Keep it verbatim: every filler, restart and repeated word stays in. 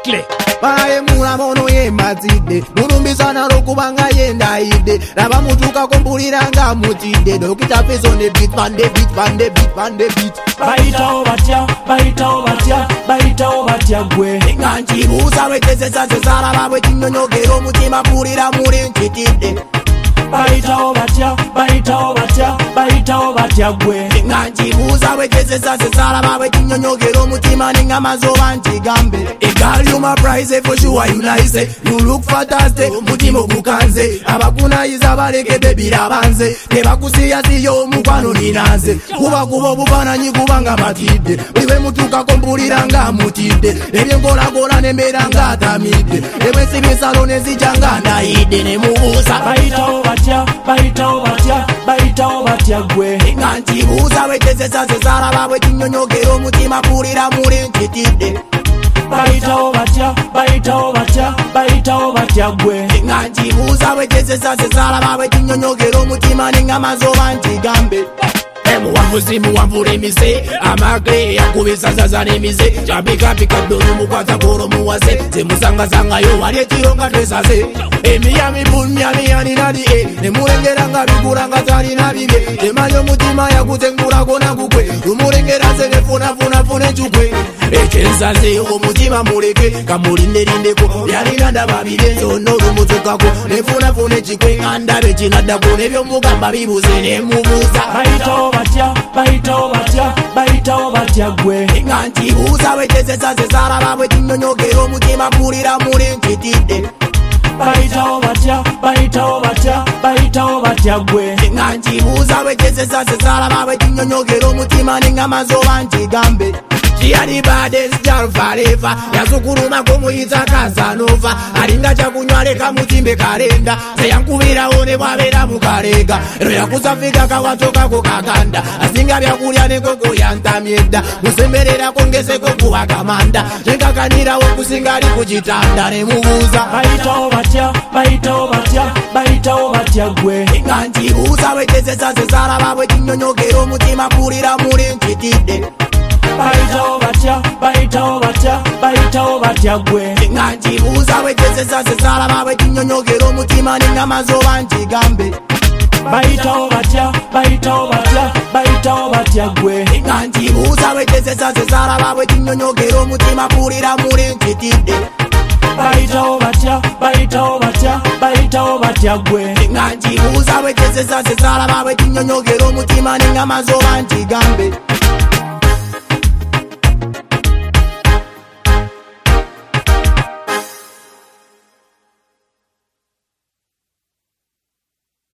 strictly. Bae mula mono ye matide Murumbisana rokubanga yenda ide Raba mutuka kumbulira nga mutide Dokita face on the beat, pan the beat, pan the beat, pan the beat. Baita obatia, baita obatia, baita obatia gwe. Nganchi buza weteze sase sara babwe tinyonyogero mutima pulira muri ntitide. Baita obatia, baita obatia, baita obatia gwe. Nganchi buza weteze sase sara babwe tinyonyogero mutima ninga mazoba ntigambe. Girl, you my prize for sure, you nice. You look fantastic, mutima gukanze. Abakuna iza baleke baby rabanze. Teba kusiya siyo mukwano ninanze. Kuba kubo bubana nyikubanga matide. Wiwe mutuka kumbulira nga mutide. Ebye ngola gola nemera nga tamide. Ewe sibi salone zijanga na ide ne mubuza. Baita obatia, baita obatia, baita obatia gwe. Nganchi buza weteze sase sara babwe tinyonyogero mutima pulira muri ntitide. Baita obatia, baita obatia, baita obatia gwe. Nganchi buza weteze sase sara babwe tinyonyogero mutima ninga mazoba ntigambe. Muwambuzi muwambulemize amagre yakubisa zaza nemize Jabika pika donu mukwata koro muwase Zemusanga zanga yo wali etironga twesaze Emiyami bunyami yani nadi e Nemurengera nga bigura nga tali nabige Emanyo mutima ya kutengura kona kukwe Umurengera zenge funa funa fune chukwe Echensaze omutima muleke Kamulinde lindeko yani nanda babide Zonoru mutukako Nefuna fune chikwe Andabe chinadako Nebyo mugamba bibuze nemubuza Baita obatia, baita obatia, baita obatia gwe. Nganchi buza weteze sase sara babwe tinyonyogero mutima pulira muri ntitide. Baita obatia, baita obatia, baita obatia gwe. Nganchi buza weteze sase sara babwe tinyonyogero mutima ninga mazoba ntigambe. She had the baddest girl forever. Yasukuruma kumuyita Casanova. Alinga chakunywa leka mutimbe kalenda. Seyankubira one bwabera mukarega. Ero yakusafika kawatoka kukaganda. Asinga byakulya nekoko yantamyedda. Musemberera kongeseko kuba kamanda. Nekakanira wokusinga ali kuchitanda nemubuza. Baita obatia, baita obatia, baita obatia gwe. Nganchi buza weteze sase sara babwe tinyonyogero mutima pulira muri ntitide. Baita obatia, baita obatia, baita obatia gwe. Nganchi buza weteze sase sara babwe tinyonyogero mutima ninga mazoba ntigambe. Baita obatia, baita obatia, baita obatia gwe. Nganchi buza weteze sase sara babwe tinyonyogero mutima pulira muri ntitide. Baita obatia, baita obatia, baita obatia gwe. Nganchi buza weteze sase sara babwe tinyonyogero mutima ninga mazoba ntigambe.